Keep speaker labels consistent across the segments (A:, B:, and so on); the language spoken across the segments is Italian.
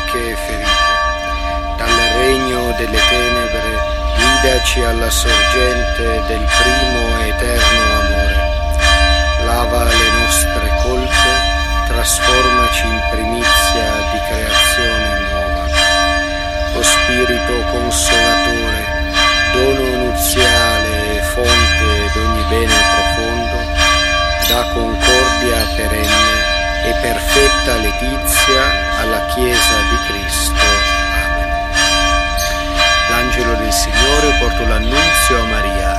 A: anche ferite. Dal regno delle tenebre guidaci alla sorgente del primo e eterno amore. Lava le nostre colpe, trasformaci in primizia di creazione nuova. O Spirito Consolatore, dono nuziale e fonte d'ogni bene profondo, da concordia perenne e perfetta letizia alla Chiesa di Cristo. Amen. L'angelo del Signore portò l'annunzio a Maria.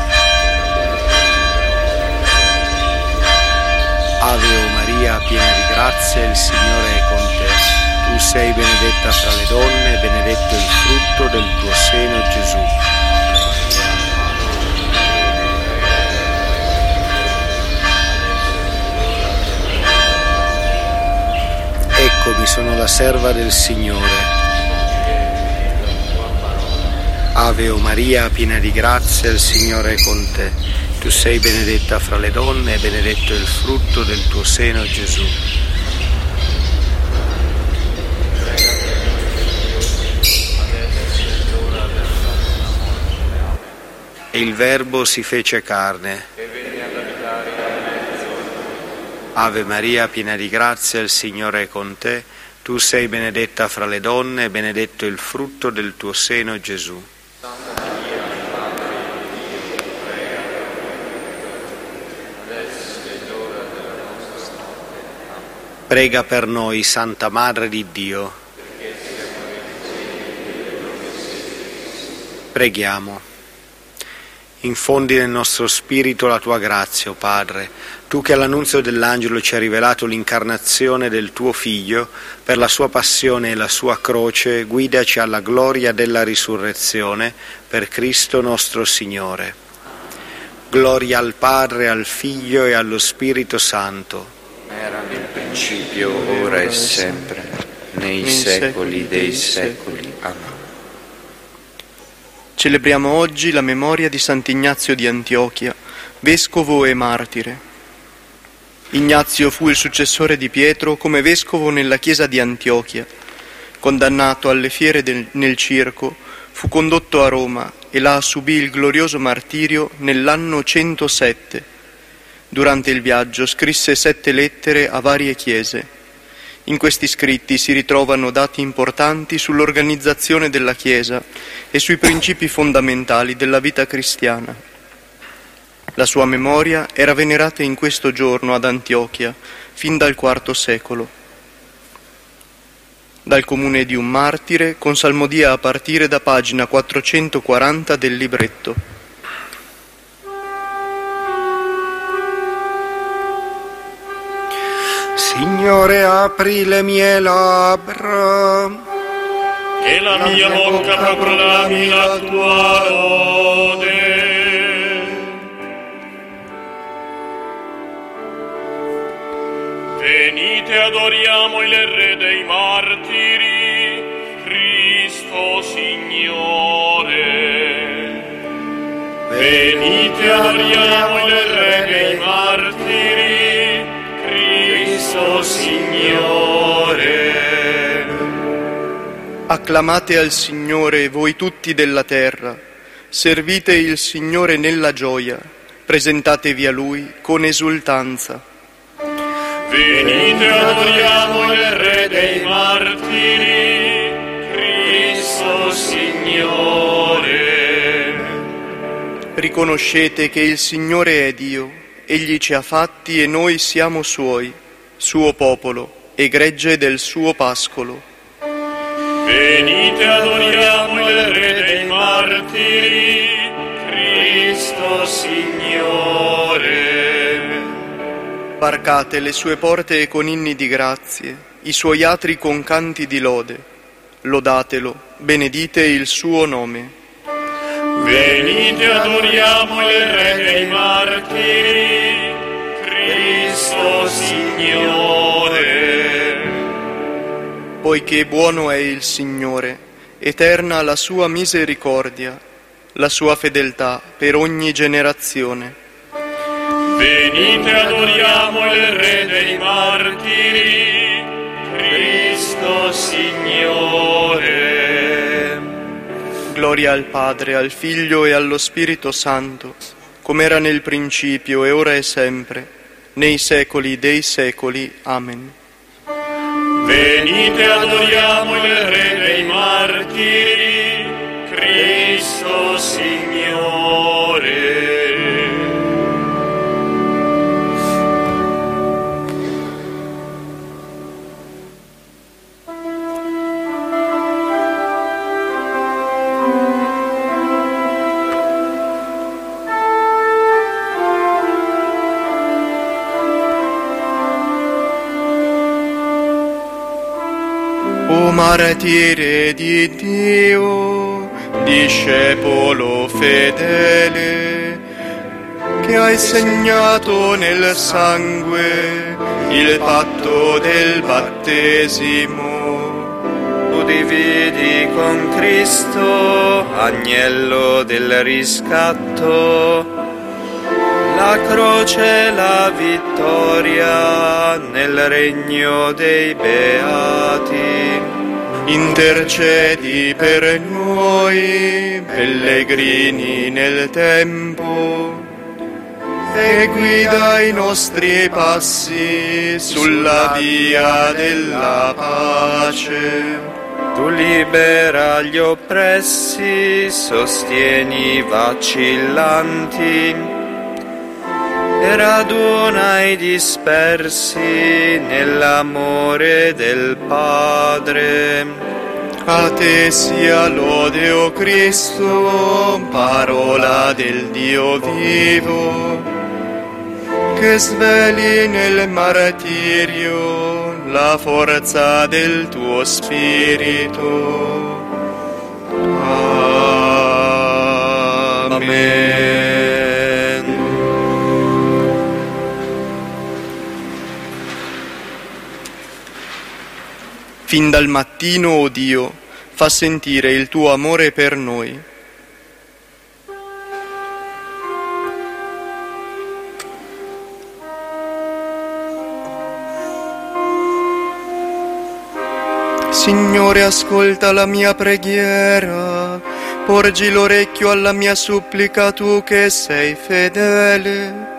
A: Ave o Maria, piena di grazia, il Signore è con te. Tu sei benedetta fra le donne, e benedetto il frutto del tuo seno, Gesù. Eccomi, sono la serva del Signore. Ave o Maria, piena di grazia, il Signore è con te. Tu sei benedetta fra le donne e benedetto il frutto del tuo seno, Gesù. E il Verbo si fece carne. Ave Maria, piena di grazia, il Signore è con te. Tu sei benedetta fra le donne e benedetto il frutto del tuo seno, Gesù. Prega per noi, Santa Madre di Dio. Preghiamo. Infondi nel nostro spirito la tua grazia, o Padre, tu che all'annunzio dell'angelo ci hai rivelato l'incarnazione del tuo Figlio, per la sua passione e la sua croce, guidaci alla gloria della risurrezione, per Cristo nostro Signore. Gloria al Padre, al Figlio e allo Spirito Santo.
B: Era nel principio, ora e sempre, nei secoli dei secoli. Amen.
C: Celebriamo oggi la memoria di Sant'Ignazio di Antiochia, vescovo e martire. Ignazio fu il successore di Pietro come vescovo nella chiesa di Antiochia. Condannato alle fiere nel circo, fu condotto a Roma e là subì il glorioso martirio nell'anno 107. Durante il viaggio scrisse 7 lettere a varie chiese. In questi scritti si ritrovano dati importanti sull'organizzazione della Chiesa e sui principi fondamentali della vita cristiana. La sua memoria era venerata in questo giorno ad Antiochia, fin dal IV secolo. Dal comune di un martire, con salmodia a partire da pagina 440 del libretto.
A: Signore, apri le mie labbra,
D: e la mia bocca proclami la tua lode. Venite, adoriamo il Re dei martiri, Cristo Signore. Venite, adoriamo il Re dei martiri, Cristo Signore.
C: Acclamate al Signore voi tutti della terra, servite il Signore nella gioia, presentatevi a Lui con esultanza.
D: Venite, adoriamo il Re dei martiri, Cristo Signore.
C: Riconoscete che il Signore è Dio, Egli ci ha fatti e noi siamo Suoi, Suo popolo e gregge del Suo pascolo.
D: Venite, adoriamo il Re dei martiri, Cristo Signore.
C: Varcate le sue porte con inni di grazie, i suoi atri con canti di lode. Lodatelo, benedite il suo nome.
D: Venite, adoriamo il Re dei martiri, Cristo Signore.
C: Poiché buono è il Signore, eterna la sua misericordia, la sua fedeltà per ogni generazione.
D: Venite, adoriamo il Re dei martiri, Cristo Signore.
C: Gloria al Padre, al Figlio e allo Spirito Santo, come era nel principio, e ora e sempre, nei secoli dei secoli. Amen.
D: Venite, adoriamo il Re dei martiri, Cristo Signore.
C: O martire di Dio, discepolo fedele, che hai segnato nel sangue il patto del battesimo.
B: Tu dividi con Cristo, agnello del riscatto, la croce e la vittoria nel regno dei beati.
C: Intercedi per noi, pellegrini nel tempo, e guida i nostri passi sulla via della pace.
B: Tu libera gli oppressi, sostieni i vacillanti, e raduna i dispersi nell'amore del Padre.
C: A te sia lode, o Cristo, parola del Dio vivo, che sveli nel martirio la forza del tuo Spirito. Amen. Fin dal mattino, o Dio, fa sentire il tuo amore per noi. Signore, ascolta la mia preghiera, porgi l'orecchio alla mia supplica, tu che sei fedele.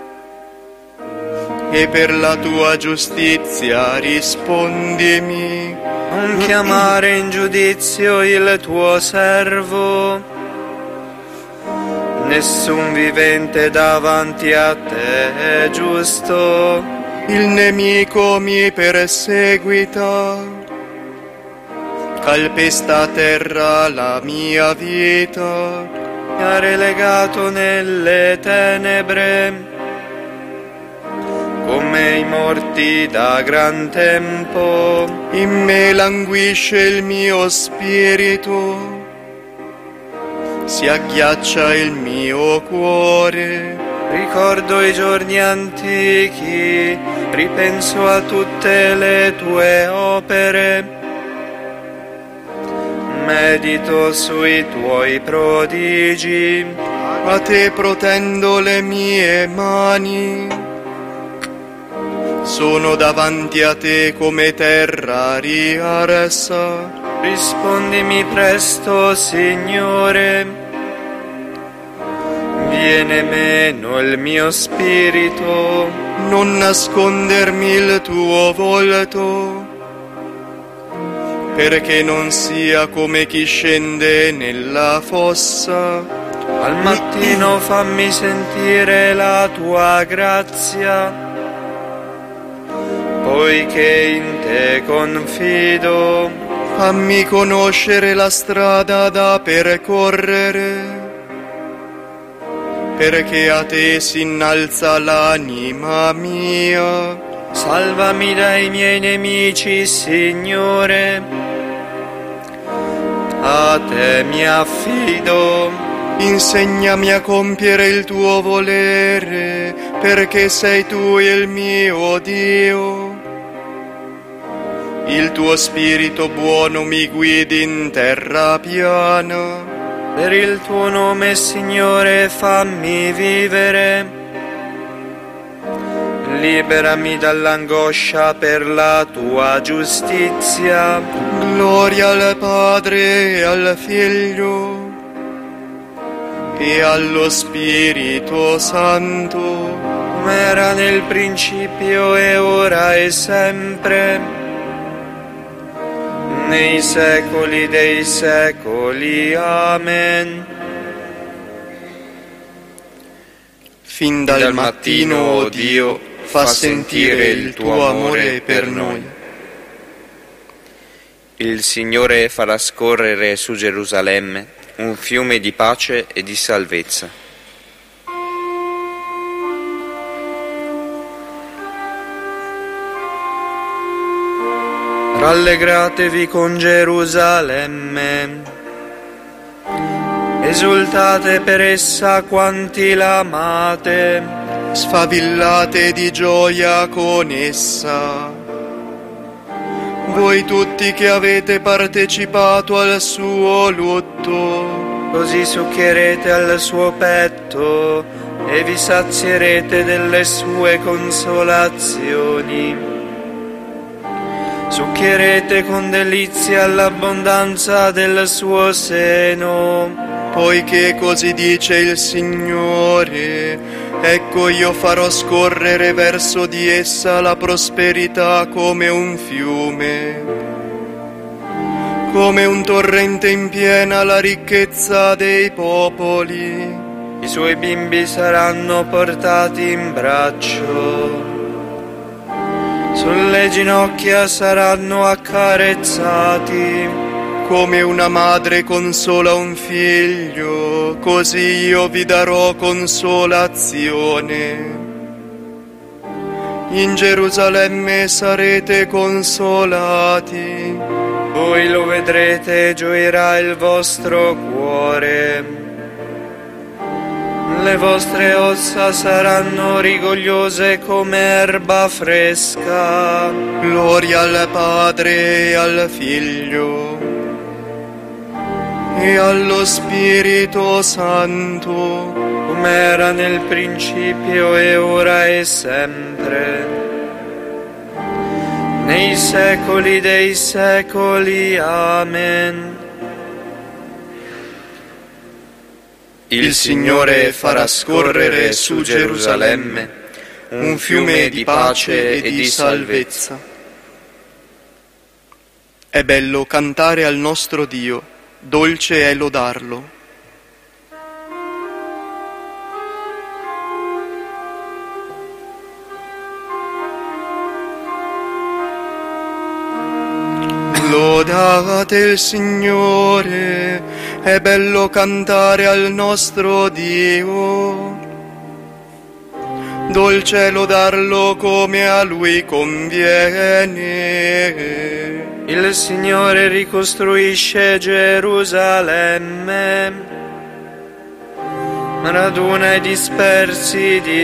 C: E per la tua giustizia rispondimi.
B: Non chiamare in giudizio il tuo servo, nessun vivente davanti a te è giusto.
C: Il nemico mi perseguita, calpesta a terra la mia vita.
B: Mi ha relegato nelle tenebre, come i morti da gran tempo.
C: In me languisce il mio spirito, si agghiaccia il mio cuore.
B: Ricordo i giorni antichi, ripenso a tutte le tue opere. Medito sui tuoi prodigi.
C: A te protendo le mie mani. Sono davanti a te come terra riarsa.
B: Rispondimi presto, Signore. Viene meno il mio spirito.
C: Non nascondermi il tuo volto, perché non sia come chi scende nella fossa.
B: Al mattino fammi sentire la tua grazia, poiché in te confido.
C: Fammi conoscere la strada da percorrere, perché a te si innalza l'anima mia.
B: Salvami dai miei nemici, Signore, a te mi affido.
C: Insegnami a compiere il tuo volere, perché sei tu il mio Dio. Il tuo spirito buono mi guidi in terra piana.
B: Per il tuo nome, Signore, fammi vivere. Liberami dall'angoscia per la tua giustizia.
C: Gloria al Padre e al Figlio e allo Spirito Santo,
B: come era nel principio e ora e sempre, nei secoli dei secoli. Amen.
C: Fin dal mattino, o Dio, fa sentire il tuo amore per noi.
B: Il Signore farà scorrere su Gerusalemme un fiume di pace e di salvezza. Rallegratevi con Gerusalemme, esultate per essa quanti la amate,
C: Sfavillate di gioia con essa, voi tutti che avete partecipato al suo lutto,
B: così succhierete al suo petto e vi sazierete delle sue consolazioni. Succhierete con delizia all'abbondanza del suo seno,
C: poiché così dice il Signore: ecco, io farò scorrere verso di essa la prosperità come un fiume, come un torrente in piena la ricchezza dei popoli.
B: I suoi bimbi saranno portati in braccio, sulle ginocchia saranno accarezzati.
C: Come una madre consola un figlio, così io vi darò consolazione. In Gerusalemme sarete consolati.
B: Voi lo vedrete e gioirà il vostro cuore. Le vostre ossa saranno rigogliose come erba fresca.
C: Gloria al Padre e al Figlio e allo Spirito Santo,
B: come era nel principio e ora e sempre, nei secoli dei secoli. Amen. Il Signore farà scorrere su Gerusalemme un fiume di pace e di salvezza.
C: È bello cantare al nostro Dio, dolce è lodarlo. Lodate il Signore, è bello cantare al nostro Dio. Dolce è lodarlo come a Lui conviene.
B: Il Signore ricostruisce Gerusalemme, raduna i dispersi di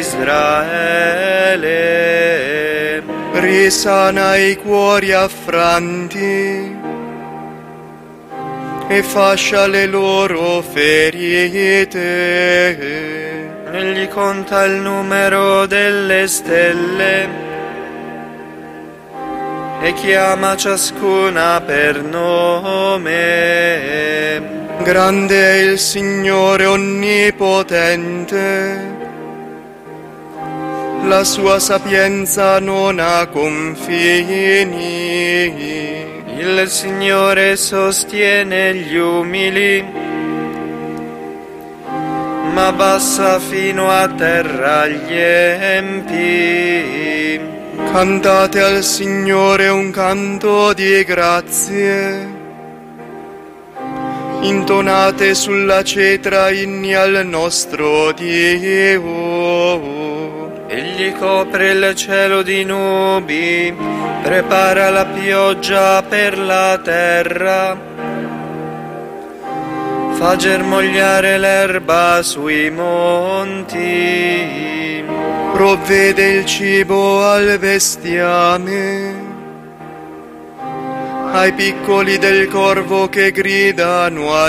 B: Israele,
C: risana i cuori affranti e fascia le loro ferite.
B: Egli conta il numero delle stelle e chiama ciascuna per nome.
C: Grande è il Signore onnipotente, la sua sapienza non ha confini.
B: Il Signore sostiene gli umili, ma bassa fino a terra gli empi.
C: Cantate al Signore un canto di grazie, intonate sulla cetra inni al nostro Dio.
B: Egli copre il cielo di nubi, prepara la pioggia per la terra, fa germogliare l'erba sui monti.
C: Provvede il cibo al bestiame, ai piccoli del corvo che gridano a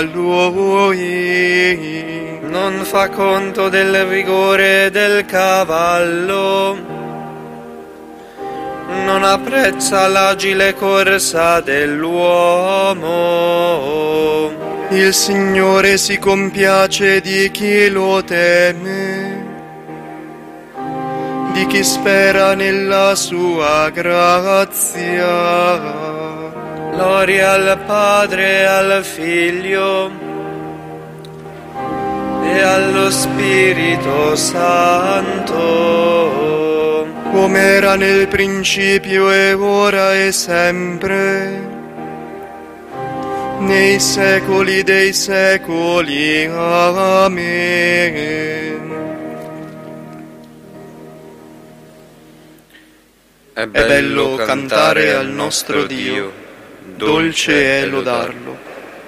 C: Lui.
B: Non fa conto del vigore del cavallo, non apprezza l'agile corsa dell'uomo.
C: Il Signore si compiace di chi lo teme, di chi spera nella sua grazia.
B: Gloria al Padre e al Figlio e allo Spirito Santo,
C: come era nel principio e ora e sempre, nei secoli dei secoli. Amen.
B: È bello cantare al nostro Dio,
C: dolce è lodarlo.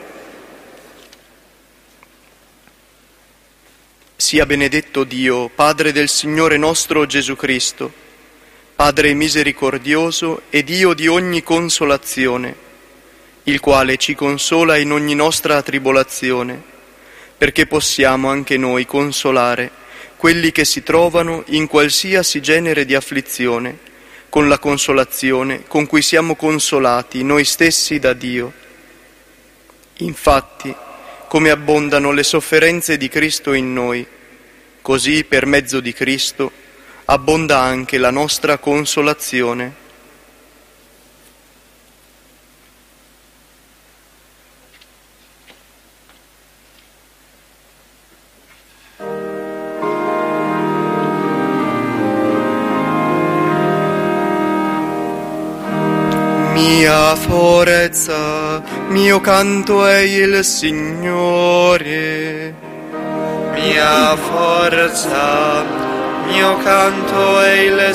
C: Sia benedetto Dio, Padre del Signore nostro Gesù Cristo, Padre misericordioso e Dio di ogni consolazione, il quale ci consola in ogni nostra tribolazione, perché possiamo anche noi consolare quelli che si trovano in qualsiasi genere di afflizione, con la consolazione con cui siamo consolati noi stessi da Dio. Infatti, come abbondano le sofferenze di Cristo in noi, così per mezzo di Cristo abbonda anche la nostra consolazione. Mia forza, mio canto è il Signore.
B: Mia forza, mio canto è il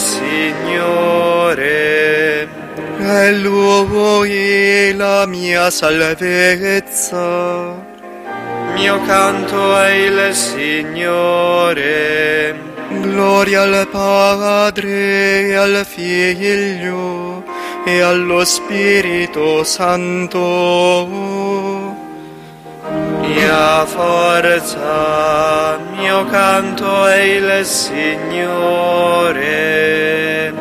B: Signore.
C: È Lui la mia salvezza.
B: Mio canto è il Signore.
C: Gloria al Padre e al Figlio e allo Spirito Santo.
B: Mia forza, mio canto è il Signore.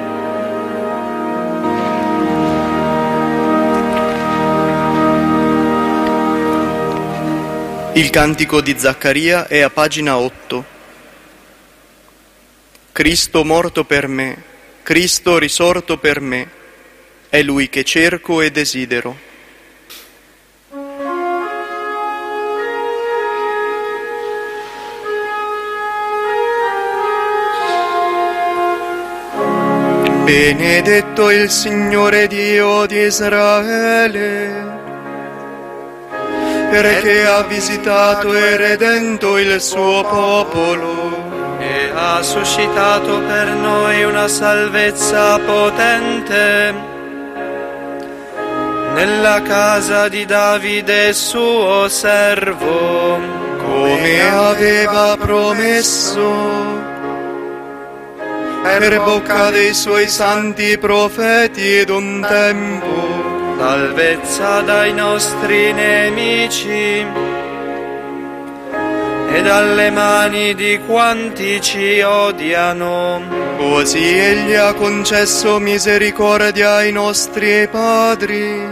C: Il cantico di Zaccaria è a pagina 8. Cristo morto per me, Cristo risorto per me, è Lui che cerco e desidero. Benedetto il Signore Dio di Israele, perché ha visitato e redento il suo popolo
B: e ha suscitato per noi una salvezza potente nella casa di Davide suo servo,
C: come aveva promesso per bocca dei suoi santi profeti d'un tempo.
B: Salvezza dai nostri nemici e dalle mani di quanti ci odiano.
C: Così Egli ha concesso misericordia ai nostri padri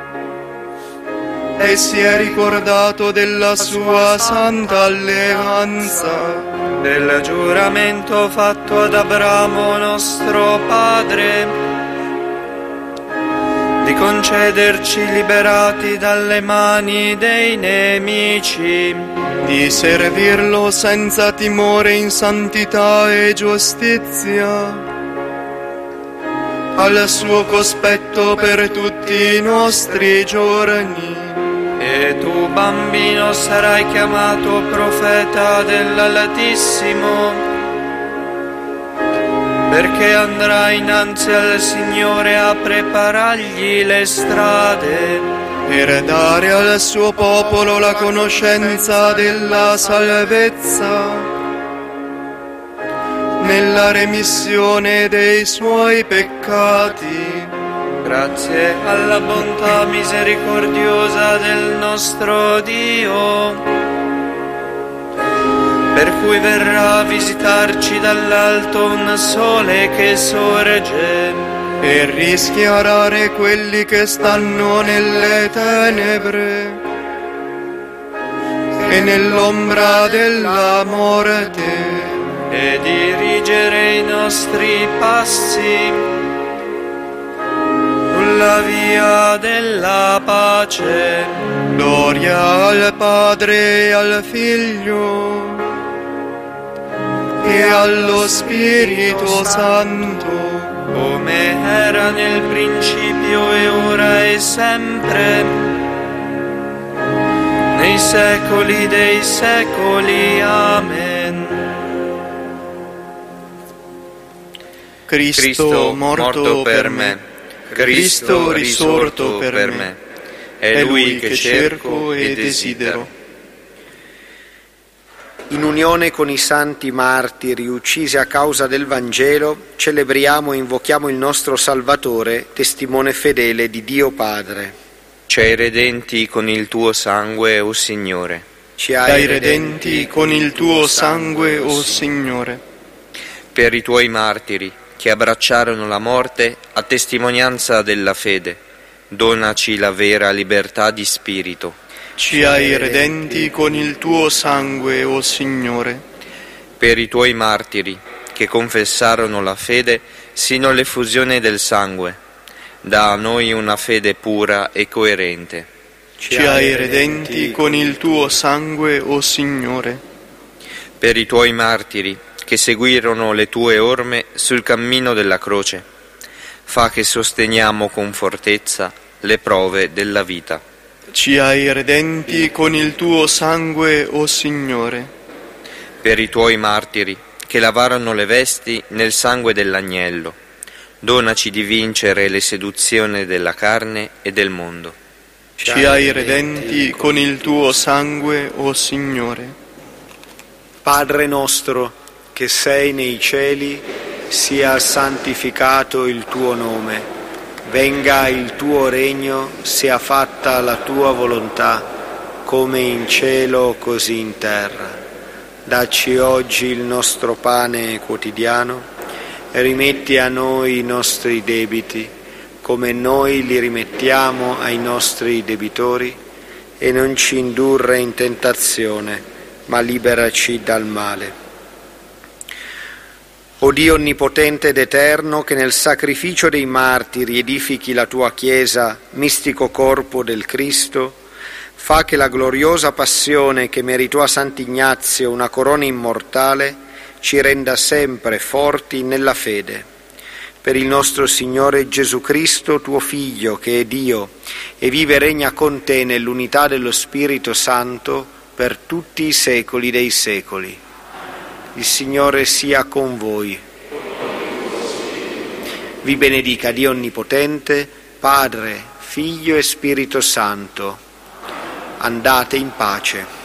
C: e si è ricordato della sua santa alleanza,
B: del giuramento fatto ad Abramo nostro padre, di concederci liberati dalle mani dei nemici,
C: di servirlo senza timore in santità e giustizia, al suo cospetto per tutti i nostri giorni.
B: E tu, bambino, sarai chiamato profeta dell'Altissimo, perché andrai innanzi al Signore a preparargli le strade,
C: per dare al suo popolo la conoscenza della salvezza, nella remissione dei suoi peccati.
B: Grazie alla bontà misericordiosa del nostro Dio, per cui verrà a visitarci dall'alto un sole che sorge,
C: per rischiarare quelli che stanno nelle tenebre e nell'ombra della morte,
B: e dirigere i nostri passi sulla via della pace.
C: gloria al Padre e al Figlio e allo Spirito Santo,
B: come era nel principio e ora e sempre, nei secoli dei secoli. Amen.
C: Cristo morto per me, Cristo risorto per me, è Lui che cerco e desidero.
A: In unione con i santi martiri uccisi a causa del Vangelo, celebriamo e invochiamo il nostro Salvatore, testimone fedele di Dio Padre.
B: Ci hai redenti con il tuo sangue, o Signore.
A: Ci
C: Dai redenti con il tuo sangue, o Signore.
B: Per i tuoi martiri, che abbracciarono la morte a testimonianza della fede, donaci la vera libertà di spirito.
C: Ci hai redenti con il tuo sangue, o Signore.
B: Per i tuoi martiri, che confessarono la fede sino all'effusione del sangue, dà a noi una fede pura e coerente.
C: Ci hai redenti con il tuo sangue, o Signore.
B: Per i tuoi martiri, che seguirono le tue orme sul cammino della croce, fa che sosteniamo con fortezza le prove della vita.
C: Ci hai redenti con il tuo sangue, o Signore.
B: Per i tuoi martiri, che lavarono le vesti nel sangue dell'agnello, donaci di vincere le seduzioni della carne e del mondo.
C: Ci hai redenti con il tuo sangue, o Signore.
A: Padre nostro, che sei nei cieli, sia santificato il tuo nome. Venga il tuo regno, sia fatta la tua volontà, come in cielo così in terra. Dacci oggi il nostro pane quotidiano e rimetti a noi i nostri debiti, come noi li rimettiamo ai nostri debitori, e non ci indurre in tentazione, ma liberaci dal male. O Dio onnipotente ed eterno, che nel sacrificio dei martiri edifichi la tua Chiesa, mistico corpo del Cristo, fa che la gloriosa passione che meritò a Sant'Ignazio una corona immortale ci renda sempre forti nella fede. Per il nostro Signore Gesù Cristo, tuo Figlio, che è Dio e vive e regna con te nell'unità dello Spirito Santo per tutti i secoli dei secoli. Il Signore sia con voi. Vi benedica Dio Onnipotente, Padre, Figlio e Spirito Santo. Andate in pace.